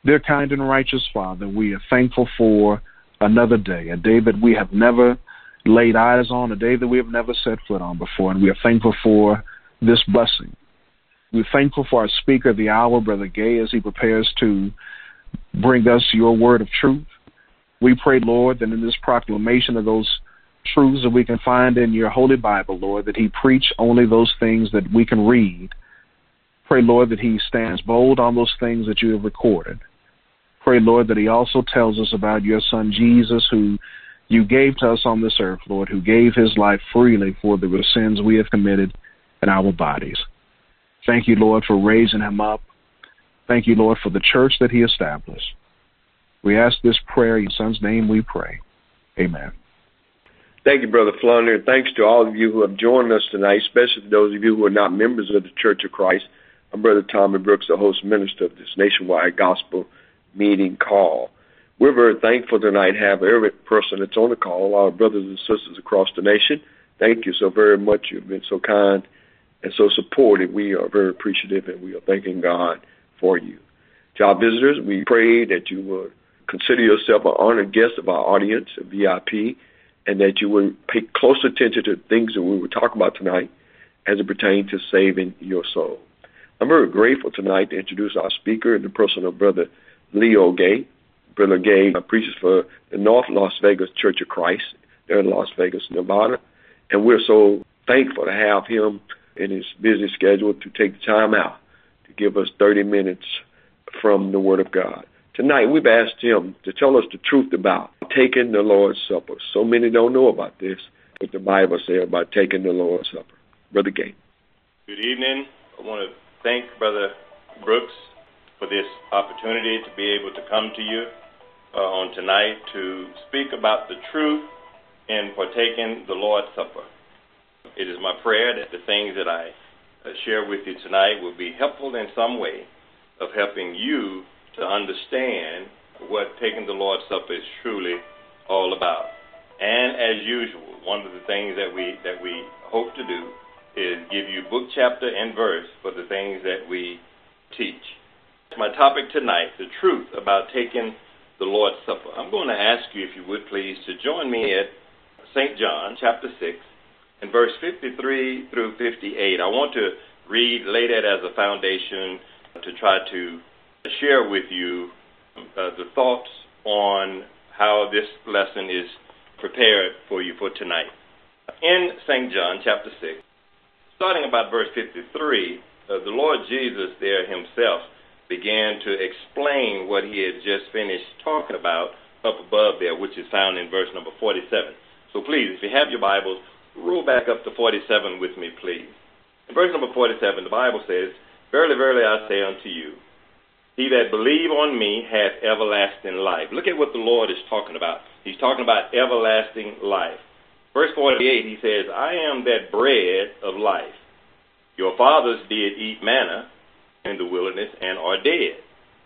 Dear kind and righteous Father, we are thankful for another day, a day that we have never laid eyes on, a day that we have never set foot on before, and we are thankful for this blessing. We're thankful for our speaker of the hour, Brother Gay, as he prepares to bring us your word of truth. We pray, Lord, that in this proclamation of those truths that we can find in your Holy Bible, Lord, that he preach only those things that we can read. Pray, Lord, that he stands bold on those things that you have recorded. Pray, Lord, that he also tells us about your Son, Jesus, who you gave to us on this earth, Lord, who gave his life freely for the sins we have committed in our bodies. Thank you, Lord, for raising him up. Thank you, Lord, for the church that he established. We ask this prayer in your Son's name we pray. Amen. Thank you, Brother Flunder. Thanks to all of you who have joined us tonight, especially for those of you who are not members of the Church of Christ. I'm Brother Tommy Brooks, the host minister of this nationwide gospel meeting call. We're very thankful tonight to have every person that's on the call, our brothers and sisters across the nation. Thank you so very much. You've been so kind and so supportive. We are very appreciative, and we are thanking God for you. To our visitors, we pray that you will consider yourself an honored guest of our audience, a VIP, and that you will pay close attention to things that we will talk about tonight as it pertains to saving your soul. I'm very grateful tonight to introduce our speaker in the person of Brother Leo Gay. Brother Gay preaches for the North Las Vegas Church of Christ. They're in Las Vegas, Nevada. And we're so thankful to have him in his busy schedule to take the time out to give us 30 minutes from the Word of God. Tonight, we've asked him to tell us the truth about taking the Lord's Supper. So many don't know about this, what the Bible says about taking the Lord's Supper. Brother Gay. Good evening. I want to thank Brother Brooks for this opportunity to be able to come to you on tonight to speak about the truth in partaking the Lord's Supper. It is my prayer that the things that I share with you tonight will be helpful in some way of helping you to understand what taking the Lord's Supper is truly all about. And as usual, one of the things that we hope to do is give you book, chapter, and verse for the things that we teach. My topic tonight, the truth about taking the Lord's Supper. I'm going to ask you, if you would please, to join me at St. John, chapter 6, and verse 53 through 58. I want to lay that as a foundation to try to share with you the thoughts on how this lesson is prepared for you for tonight. In St. John, chapter 6, starting about verse 53, the Lord Jesus there himself began to explain what he had just finished talking about up above there, which is found in verse number 47. So please, if you have your Bibles, roll back up to 47 with me, please. In verse number 47, the Bible says, "Verily, verily, I say unto you, he that believe on me hath everlasting life." Look at what the Lord is talking about. He's talking about everlasting life. Verse 48, he says, "I am that bread of life. Your fathers did eat manna in the wilderness and are dead.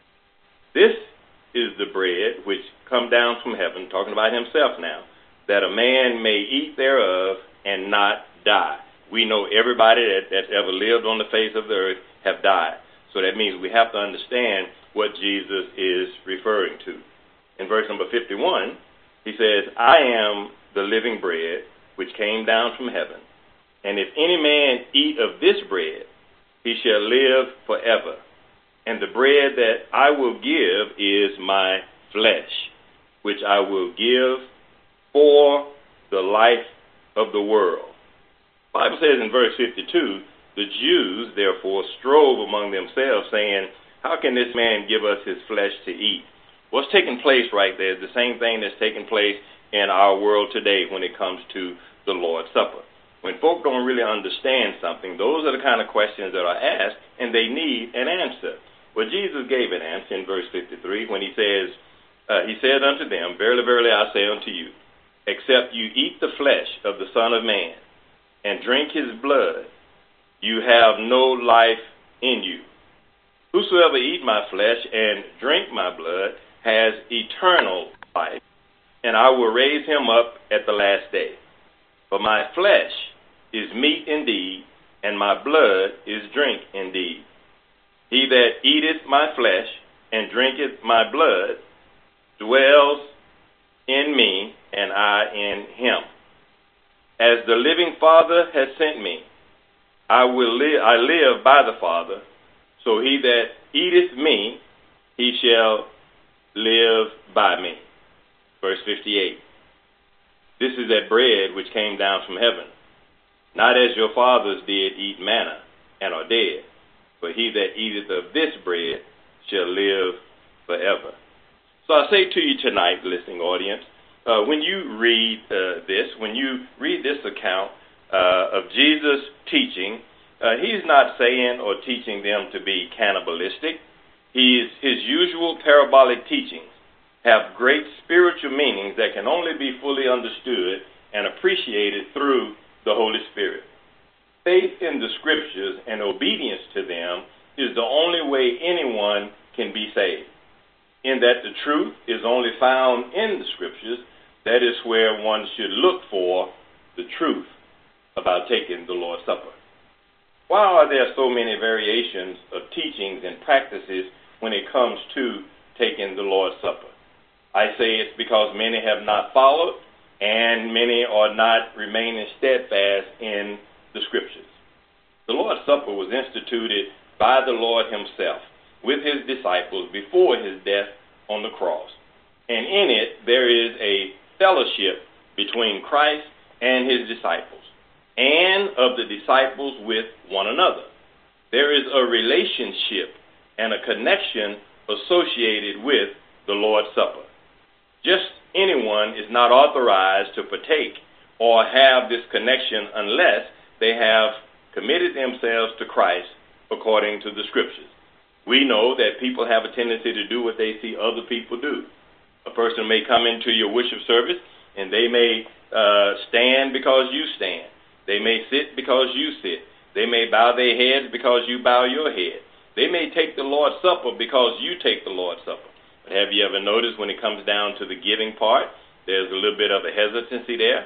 This is the bread which come down from heaven," talking about himself now, "that a man may eat thereof and not die." We know everybody that's ever lived on the face of the earth have died. So that means we have to understand what Jesus is referring to. In verse number 51, he says, "I am the living bread which came down from heaven. And if any man eat of this bread, he shall live forever. And the bread that I will give is my flesh, which I will give for the life of the world." The Bible says in verse 52, "The Jews therefore strove among themselves, saying, How can this man give us his flesh to eat?" What's taking place right there is the same thing that's taking place in our world today when it comes to the Lord's Supper. When folk don't really understand something, those are the kind of questions that are asked, and they need an answer. Well, Jesus gave an answer in verse 53 when he says, he said unto them, "Verily, verily, I say unto you, except you eat the flesh of the Son of Man and drink his blood, you have no life in you. Whosoever eat my flesh and drink my blood has eternal life, and I will raise him up at the last day. For my flesh is meat indeed, and my blood is drink indeed. He that eateth my flesh and drinketh my blood, dwells in me, and I in him. As the living Father has sent me, I live by the Father, so he that eateth me, he shall live by me. Verse 58. This is that bread which came down from heaven, not as your fathers did eat manna, and are dead, but he that eateth of this bread shall live forever. So I say to you tonight, listening audience, when you read this account of Jesus teaching, he's not saying or teaching them to be cannibalistic. His usual parabolic teachings have great spiritual meanings that can only be fully understood and appreciated through the Holy Spirit. Faith in the Scriptures and obedience to them is the only way anyone can be saved. In that the truth is only found in the Scriptures, that is where one should look for the truth about taking the Lord's Supper. Why are there so many variations of teachings and practices when it comes to taking the Lord's Supper? I say it's because many have not followed and many are not remaining steadfast in the Scriptures. The Lord's Supper was instituted by the Lord himself with his disciples before his death on the cross. And in it, there is a fellowship between Christ and his disciples, and of the disciples with one another. There is a relationship and a connection associated with the Lord's Supper. Just anyone is not authorized to partake or have this connection unless they have committed themselves to Christ according to the Scriptures. We know that people have a tendency to do what they see other people do. A person may come into your worship service and they may stand because you stand. They may sit because you sit. They may bow their heads because you bow your head. They may take the Lord's Supper because you take the Lord's Supper. But have you ever noticed when it comes down to the giving part, there's a little bit of a hesitancy there?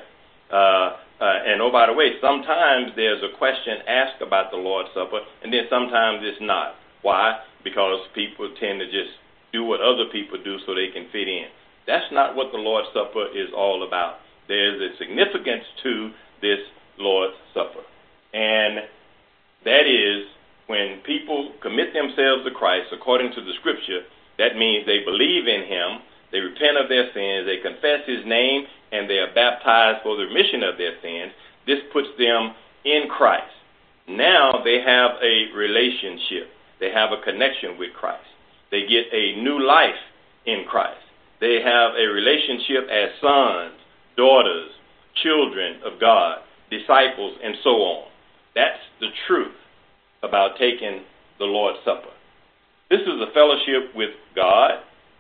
And oh, by the way, sometimes there's a question asked about the Lord's Supper, and then sometimes it's not. Why? Because people tend to just do what other people do so they can fit in. That's not what the Lord's Supper is all about. There's a significance to this Lord's Supper. And that is when people commit themselves to Christ according to the Scripture, that means they believe in him, they repent of their sins, they confess his name, and they are baptized for the remission of their sins. This puts them in Christ. Now they have a relationship. They have a connection with Christ. They get a new life in Christ. They have a relationship as sons, daughters, children of God, disciples, and so on. That's the truth about taking the Lord's Supper. This is a fellowship with God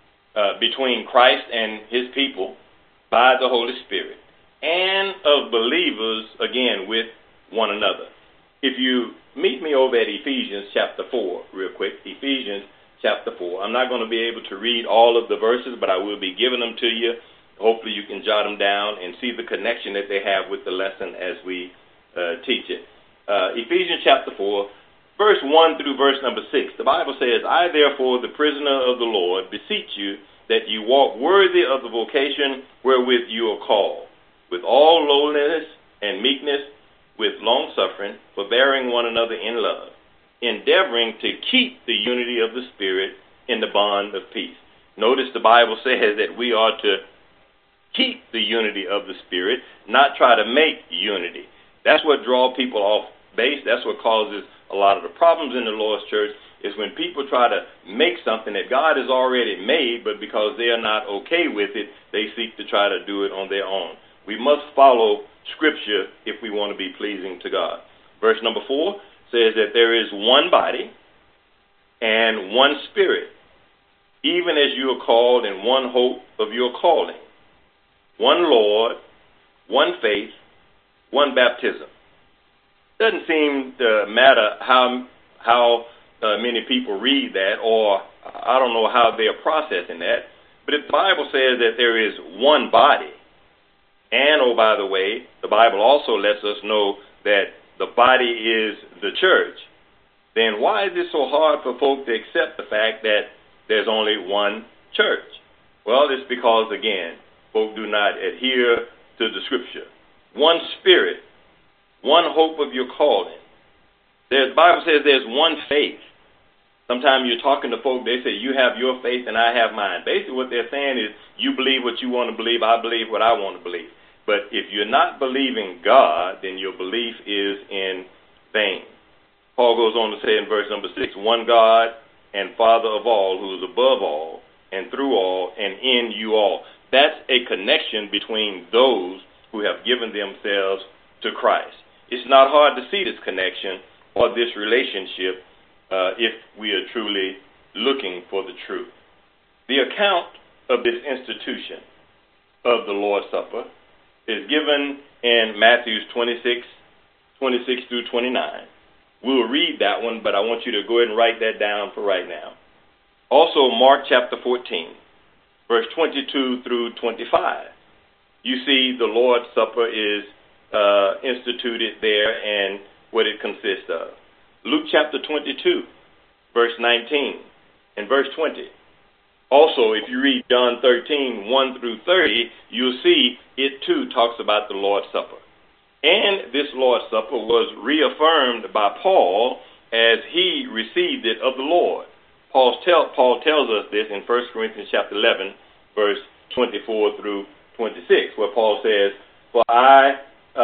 between Christ and his people by the Holy Spirit, and of believers, again, with one another. If you meet me over at Ephesians chapter 4, real quick, Ephesians chapter 4. I'm not going to be able to read all of the verses, but I will be giving them to you. Hopefully you can jot them down and see the connection that they have with the lesson as we teach it. Ephesians chapter 4, verse 1 through verse number 6. The Bible says, I therefore, the prisoner of the Lord, beseech you that you walk worthy of the vocation wherewith you are called, with all lowliness and meekness, with longsuffering, forbearing one another in love, endeavoring to keep the unity of the Spirit in the bond of peace. Notice the Bible says that we are to keep the unity of the Spirit, not try to make unity. That's what draws people off base. That's what causes a lot of the problems in the Lord's church, is when people try to make something that God has already made, but because they are not okay with it, they seek to try to do it on their own. We must follow Scripture if we want to be pleasing to God. Verse number 4 says that there is one body and one Spirit, even as you are called in one hope of your calling, one Lord, one faith, one baptism. Doesn't seem to matter how many people read that, or I don't know how they are processing that, but if the Bible says that there is one body, and oh, by the way, the Bible also lets us know that the body is the church, then why is it so hard for folk to accept the fact that there's only one church? Well, it's because, again, folk do not adhere to the Scripture. One Spirit, one hope of your calling. The Bible says there's one faith. Sometimes you're talking to folk, they say, you have your faith and I have mine. Basically what they're saying is, you believe what you want to believe, I believe what I want to believe. But if you're not believing God, then your belief is in vain. Paul goes on to say in verse number 6, one God and Father of all, who is above all, and through all, and in you all. That's a connection between those who have given themselves to Christ. It's not hard to see this connection or this relationship if we are truly looking for the truth. The account of this institution of the Lord's Supper is given in Matthew 26 through 29. We'll read that one, but I want you to go ahead and write that down for right now. Also, Mark chapter 14, verse 22 through 25. You see the Lord's Supper is instituted there and what it consists of. Luke chapter 22, verse 19 and verse 20. Also, if you read John 13, 1 through 30, you'll see it too talks about the Lord's Supper. And this Lord's Supper was reaffirmed by Paul as he received it of the Lord. Paul tells us this in 1 Corinthians chapter 11, verse 24 through 26, where Paul says, for I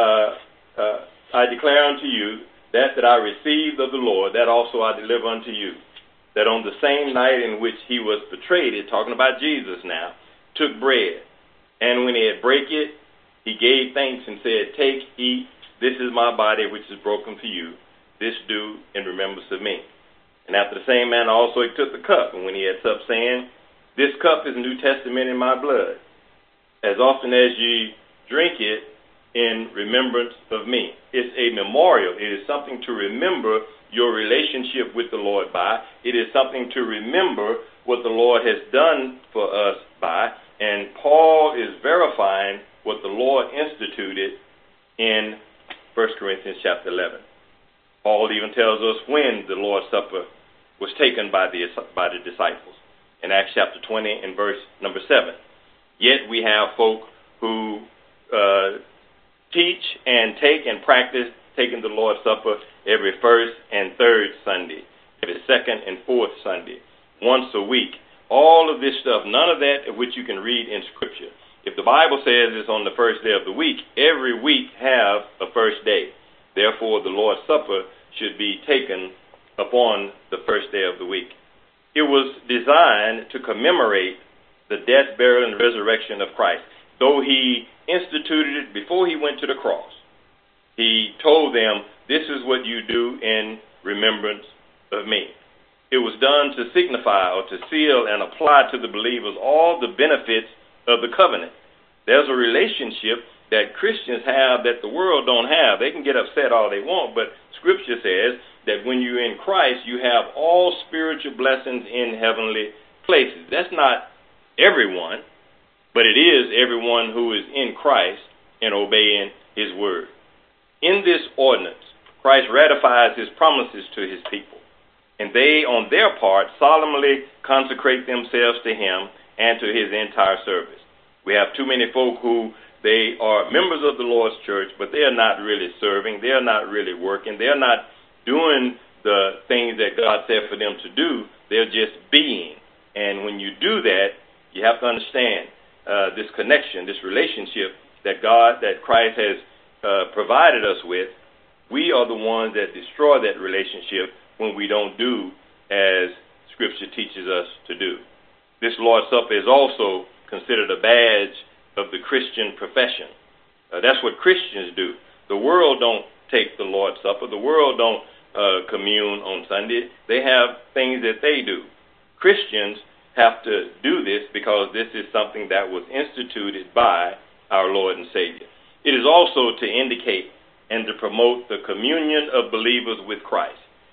declare unto you that I received of the Lord, that also I deliver unto you, that on the same night in which he was betrayed, talking about Jesus now, took bread. And when he had break it, he gave thanks and said, take, eat, this is my body which is broken for you. This do in remembrance of me. And after the same manner also he took the cup, and when he had supped, saying, this cup is New Testament in my blood. As often as ye drink it, in remembrance of me. It's a memorial. It is something to remember your relationship with the Lord by. It is something to remember what the Lord has done for us by. And Paul is verifying what the Lord instituted in 1 Corinthians chapter 11. Paul even tells us when the Lord's Supper was taken by the disciples in Acts chapter 20 and verse number 7. Yet we have folk who teach and take and practice taking the Lord's Supper every first and third Sunday, every second and fourth Sunday, once a week. All of this stuff, none of that of which you can read in Scripture. If the Bible says it's on the first day of the week, every week have a first day. Therefore, the Lord's Supper should be taken upon the first day of the week. It was designed to commemorate the death, burial, and resurrection of Christ. Though he instituted it before he went to the cross, he told them, this is what you do in remembrance of me. It was done to signify or to seal and apply to the believers all the benefits of the covenant. There's a relationship that Christians have that the world don't have. They can get upset all they want, but Scripture says that when you're in Christ, you have all spiritual blessings in heavenly places. That's not everyone, but it is everyone who is in Christ and obeying his word. In this ordinance, Christ ratifies his promises to his people, and they, on their part, solemnly consecrate themselves to him and to his entire service. We have too many folk who they are members of the Lord's church, but they are not really serving. They are not really working. They are not doing the things that God said for them to do. They're just being. And when you do that, you have to understand this connection, this relationship that Christ has provided us with. We are the ones that destroy that relationship when we don't do as Scripture teaches us to do. This Lord's Supper is also considered a badge of the Christian profession. That's what Christians do. The world don't take the Lord's Supper. The world don't commune on Sunday. They have things that they do. Christians have to do this because this is something that was instituted by our Lord and Savior. It is also to indicate and to promote the communion of believers with Christ.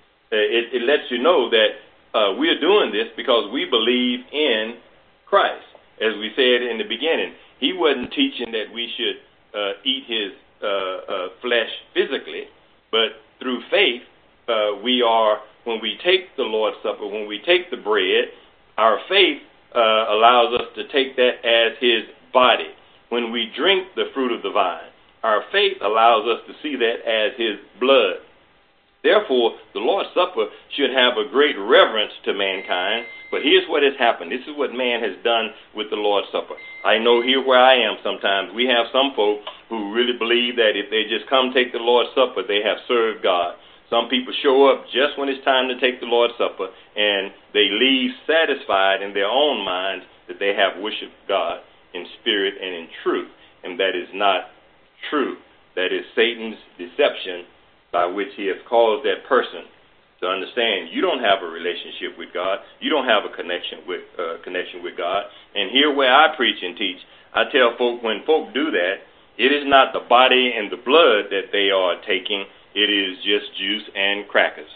It lets you know that we are doing this because we believe in Christ. As we said in the beginning, he wasn't teaching that we should eat his flesh physically, but through faith, when we take the Lord's Supper, when we take the bread, our faith allows us to take that as his body. When we drink the fruit of the vine, our faith allows us to see that as his blood. Therefore, the Lord's Supper should have a great reverence to mankind. But here's what has happened. This is what man has done with the Lord's Supper. I know here where I am sometimes, we have some folk who really believe that if they just come take the Lord's Supper, they have served God. Some people show up just when it's time to take the Lord's Supper, and they leave satisfied in their own minds that they have worshiped God in spirit and in truth. And that is not true. That is Satan's deception by which he has caused that person to understand you don't have a relationship with God. You don't have a connection with God. And here where I preach and teach, I tell folk when folk do that, it is not the body and the blood that they are taking. It is just juice and crackers.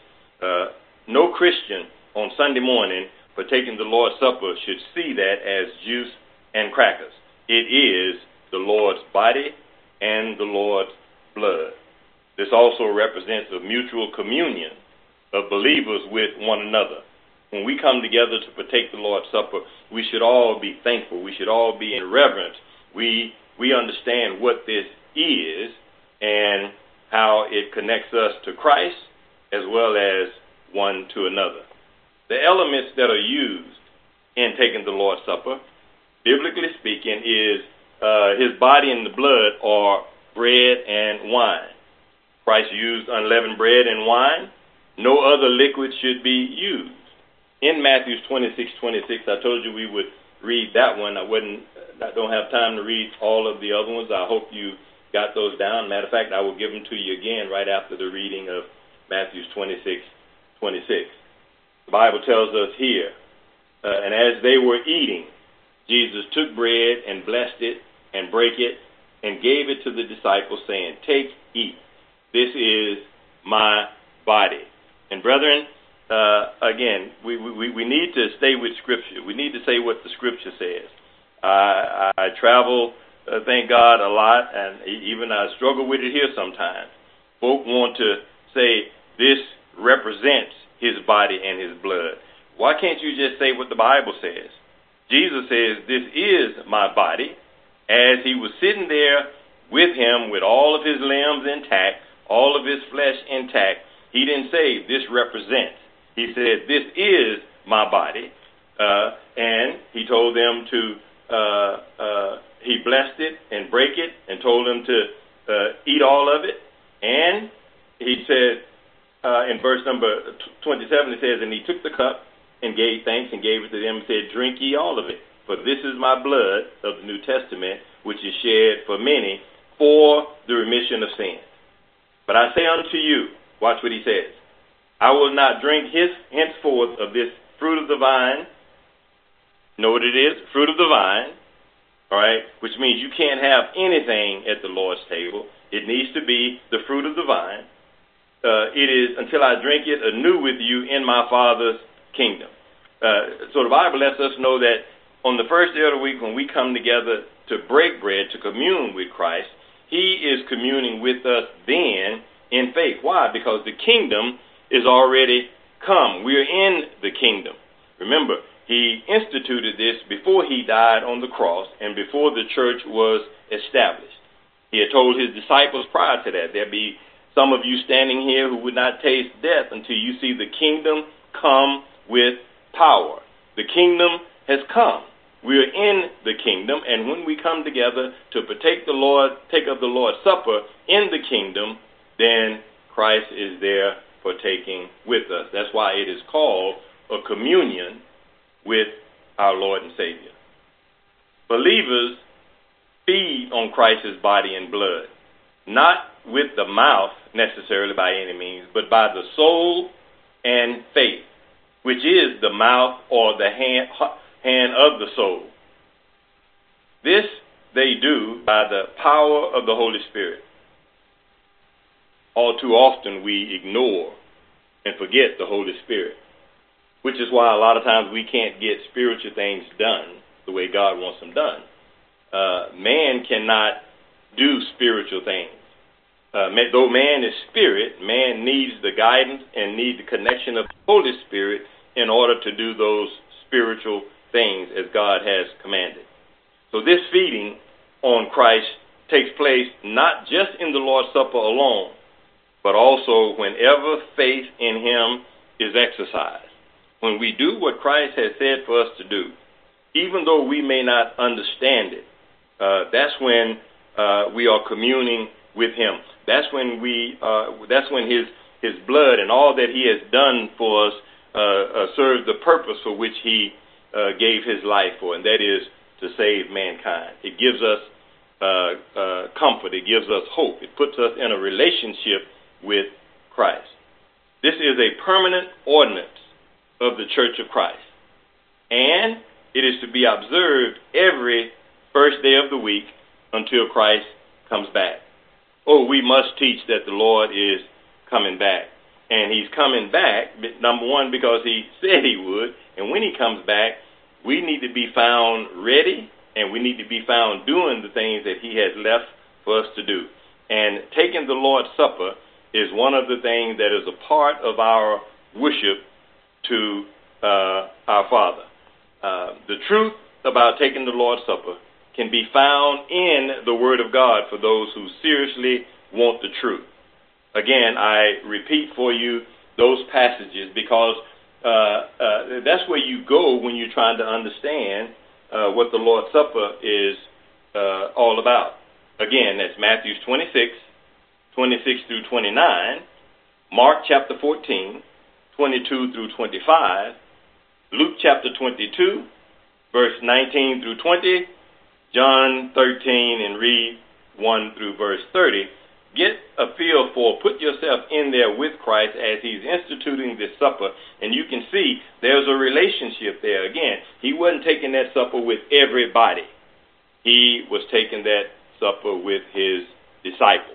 No Christian on Sunday morning for taking the Lord's Supper should see that as juice and crackers. It is the Lord's body and the Lord's blood. This also represents a mutual communion of believers with one another. When we come together to partake the Lord's Supper, we should all be thankful. We should all be in reverence. We understand what this is and how it connects us to Christ as well as one to another. The elements that are used in taking the Lord's Supper, biblically speaking, is his body and the blood are bread and wine. Christ used unleavened bread and wine. No other liquid should be used. In Matthew 26:26, I told you we would read that one. I don't have time to read all of the other ones. I hope you got those down. Matter of fact, I will give them to you again right after the reading of Matthew 26:26. The Bible tells us here, and as they were eating, Jesus took bread and blessed it and brake it and gave it to the disciples, saying, "Take, eat. This is my body." And brethren, again, we need to stay with Scripture. We need to say what the Scripture says. I travel, thank God, a lot, and even I struggle with it here sometimes. Folk want to say this represents his body and his blood. Why can't you just say what the Bible says? Jesus says, "This is my body," as he was sitting there with him with all of his limbs intact, all of his flesh intact. He didn't say this represents. He said, "This is my body." And he told them he blessed it and brake it and told them to eat all of it. And he said, in verse number 27, it says, "And he took the cup and gave thanks and gave it to them and said, 'Drink ye all of it, for this is my blood of the New Testament, which is shed for many for the remission of sins. But I say unto you,'" watch what he says, "'I will not drink henceforth of this fruit of the vine.'" Know what it is? Fruit of the vine. All right, which means you can't have anything at the Lord's table. It needs to be the fruit of the vine. It is until I drink it anew with you in my Father's kingdom. So the Bible lets us know that on the first day of the week, when we come together to break bread, to commune with Christ, he is communing with us then in faith. Why? Because the kingdom is already come. We're in the kingdom. Remember, he instituted this before he died on the cross and before the church was established. He had told his disciples prior to that, "There'll be some of you standing here who would not taste death until you see the kingdom come with power." The kingdom has come. We're in the kingdom, and when we come together to take of the Lord's Supper in the kingdom, then Christ is there partaking with us. That's why it is called a communion with our Lord and Savior. Believers feed on Christ's body and blood, not with the mouth necessarily by any means, but by the soul and faith, which is the mouth or the hand of the soul. This they do by the power of the Holy Spirit. All too often we ignore and forget the Holy Spirit, which is why a lot of times we can't get spiritual things done the way God wants them done. Man cannot do spiritual things. Though man is spirit, man needs the guidance and needs the connection of the Holy Spirit in order to do those spiritual things as God has commanded. So this feeding on Christ takes place not just in the Lord's Supper alone, but also whenever faith in him is exercised. When we do what Christ has said for us to do, even though we may not understand it, that's when we are communing with him. That's when his blood and all that he has done for us serves the purpose for which he gave his life for, and that is to save mankind. It gives us comfort. It gives us hope. It puts us in a relationship with Christ. This is a permanent ordinance of the Church of Christ, and it is to be observed every first day of the week until Christ comes back. Oh, we must teach that the Lord is coming back. And he's coming back, number one, because he said he would. And when he comes back, we need to be found ready, and we need to be found doing the things that he has left for us to do. And taking the Lord's Supper is one of the things that is a part of our worship to our Father. The truth about taking the Lord's Supper can be found in the Word of God for those who seriously want the truth. Again, I repeat for you those passages because that's where you go when you're trying to understand what the Lord's Supper is all about. Again, that's Matthew 26 through 29, Mark chapter 14, 22 through 25, Luke chapter 22, verse 19 through 20, John 13, and read 1 through verse 30. Get a feel for, put yourself in there with Christ as he's instituting this supper, and you can see there's a relationship there. Again, he wasn't taking that supper with everybody. He was taking that supper with his disciples.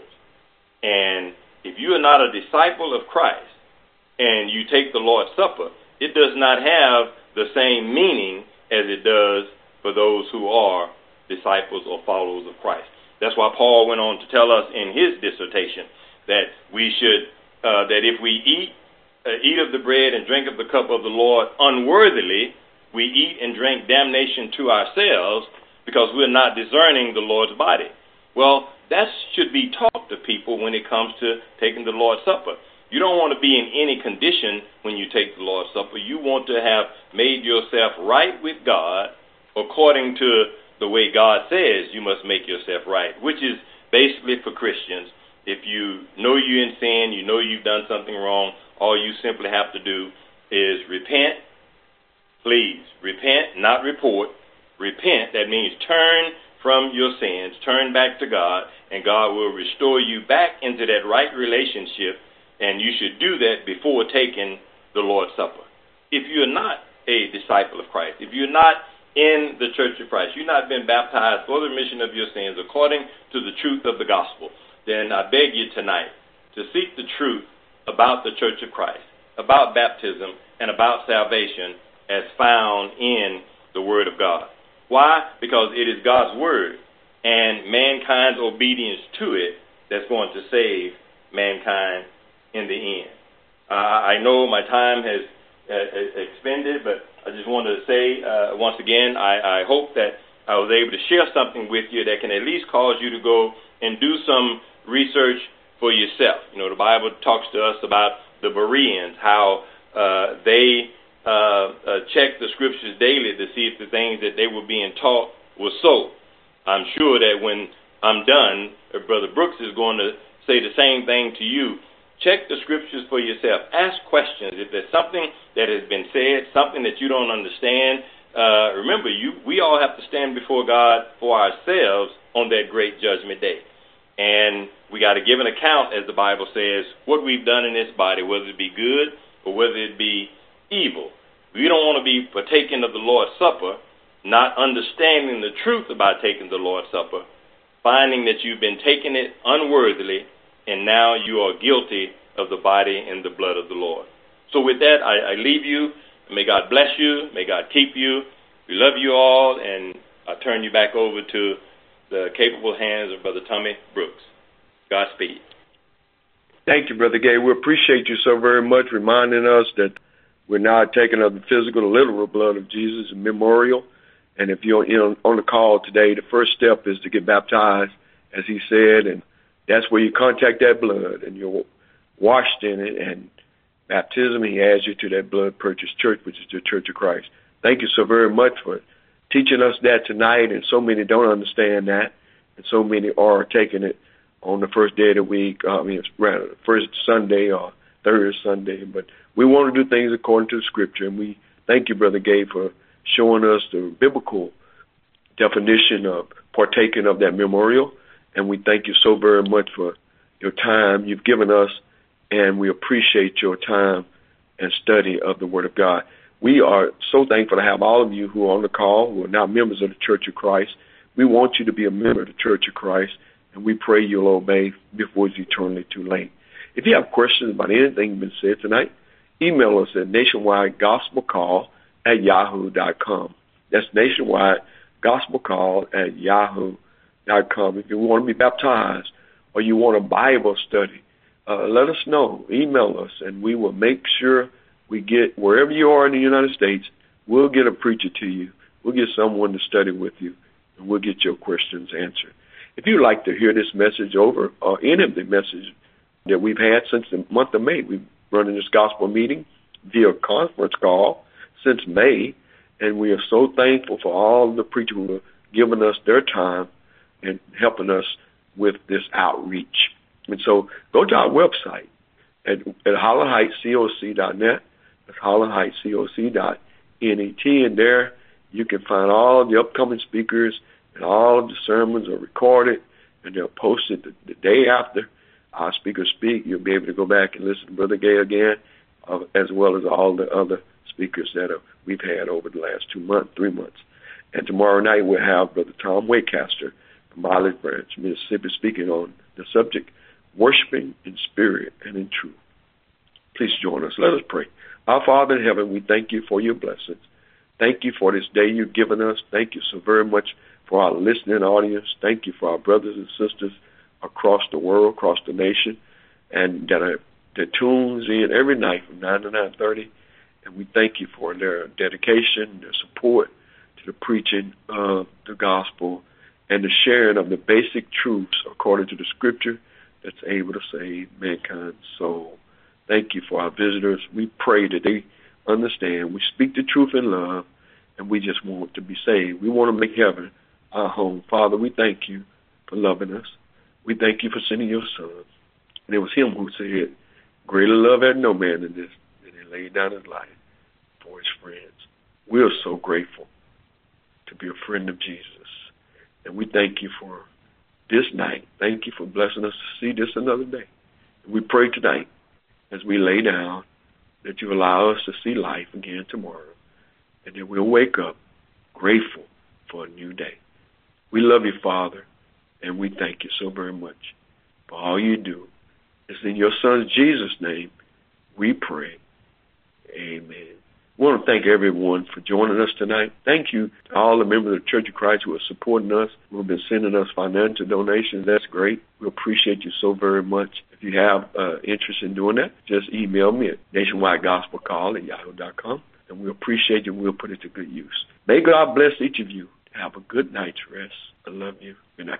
And if you are not a disciple of Christ and you take the Lord's Supper, it does not have the same meaning as it does for those who are disciples or followers of Christ. That's why Paul went on to tell us in his dissertation that we should, that if we eat of the bread and drink of the cup of the Lord unworthily, we eat and drink damnation to ourselves because we're not discerning the Lord's body. Well, that should be taught to people when it comes to taking the Lord's Supper. You don't want to be in any condition when you take the Lord's Supper. You want to have made yourself right with God according to the way God says you must make yourself right, which is basically for Christians. If you know you're in sin, you know you've done something wrong, all you simply have to do is repent. Please, repent, not report. Repent, that means turn from your sins, turn back to God, and God will restore you back into that right relationship, and you should do that before taking the Lord's Supper. If you're not a disciple of Christ, if you're not in the Church of Christ, you've not been baptized for the remission of your sins according to the truth of the gospel, then I beg you tonight to seek the truth about the Church of Christ, about baptism, and about salvation as found in the Word of God. Why? Because it is God's Word and mankind's obedience to it that's going to save mankind in the end. I know my time has expended, but I just wanted to say once again, I hope that I was able to share something with you that can at least cause you to go and do some research for yourself. You know, the Bible talks to us about the Bereans, how they checked the scriptures daily to see if the things that they were being taught were so. I'm sure that when I'm done, Brother Brooks is going to say the same thing to you. Check the scriptures for yourself. Ask questions. If there's something that has been said, something that you don't understand, remember, we all have to stand before God for ourselves on that great judgment day. And we got to give an account, as the Bible says, what we've done in this body, whether it be good or whether it be evil. We don't want to be partaking of the Lord's Supper, not understanding the truth about taking the Lord's Supper, finding that you've been taking it unworthily, and now you are guilty of the body and the blood of the Lord. So with that, I leave you. May God bless you. May God keep you. We love you all, and I turn you back over to the capable hands of Brother Tommy Brooks. Godspeed. Thank you, Brother Gay. We appreciate you so very much reminding us that We're not taking of the physical, the literal blood of Jesus in memorial. And if you're on the call today, the first step is to get baptized, as he said, and that's where you contact that blood and you're washed in it. And baptism, he adds you to that blood-purchased church, which is the Church of Christ. Thank you so very much for teaching us that tonight, and so many don't understand that, and so many are taking it on the first day of the week, first Sunday or third Sunday. But we want to do things according to the Scripture, and we thank you, Brother Gabe, for showing us the biblical definition of partaking of that memorial. And we thank you so very much for your time you've given us, and we appreciate your time and study of the Word of God. We are so thankful to have all of you who are on the call, who are now members of the Church of Christ. We want you to be a member of the Church of Christ, and we pray you'll obey before it's eternally too late. If you have questions about anything been said tonight, email us at nationwidegospelcall@yahoo.com. That's nationwidegospelcall@yahoo.com. If you want to be baptized or you want a Bible study, let us know. Email us, and we will make sure we get, wherever you are in the United States, we'll get a preacher to you. We'll get someone to study with you, and we'll get your questions answered. If you'd like to hear this message over, or any of the messages that we've had since the month of May, we've run this gospel meeting via conference call since May, and we are so thankful for all the preachers who have given us their time and helping us with this outreach. And so go to our website at HollandHeightsCoc.net. That's HollandHeightsCoc.net, and there you can find all of the upcoming speakers, and all of the sermons are recorded, and they'll post it the day after our speakers speak. You'll be able to go back and listen to Brother Gay again, as well as all the other speakers that we've had over the last 3 months. And tomorrow night we'll have Brother Tom Waycaster from Olive Branch, Mississippi, speaking on the subject, worshiping in spirit and in truth. Please join us. Let us pray. Our Father in heaven, we thank you for your blessings. Thank you for this day you've given us. Thank you so very much for our listening audience. Thank you for our brothers and sisters across the world, across the nation, and that tunes in every night from 9 to 9:30. And we thank you for their dedication, their support to the preaching of the gospel and the sharing of the basic truths according to the Scripture that's able to save mankind's soul. Thank you for our visitors. We pray that they understand. We speak the truth in love, and we just want to be saved. We want to make heaven our home. Father, we thank you for loving us. We thank you for sending your Son. And it was him who said, greater love had no man than this, and he laid down his life for his friends. We are so grateful to be a friend of Jesus. And we thank you for this night. Thank you for blessing us to see this another day. And we pray tonight, as we lay down, that you allow us to see life again tomorrow, and that we'll wake up grateful for a new day. We love you, Father, and we thank you so very much for all you do. It's in your Son Jesus' name we pray. Amen. I want to thank everyone for joining us tonight. Thank you to all the members of the Church of Christ who are supporting us, who have been sending us financial donations. That's great. We appreciate you so very much. If you have interest in doing that, just email me at nationwidegospelcall@yahoo.com, and we appreciate you, and we'll put it to good use. May God bless each of you. Have a good night's rest. I love you. Good night.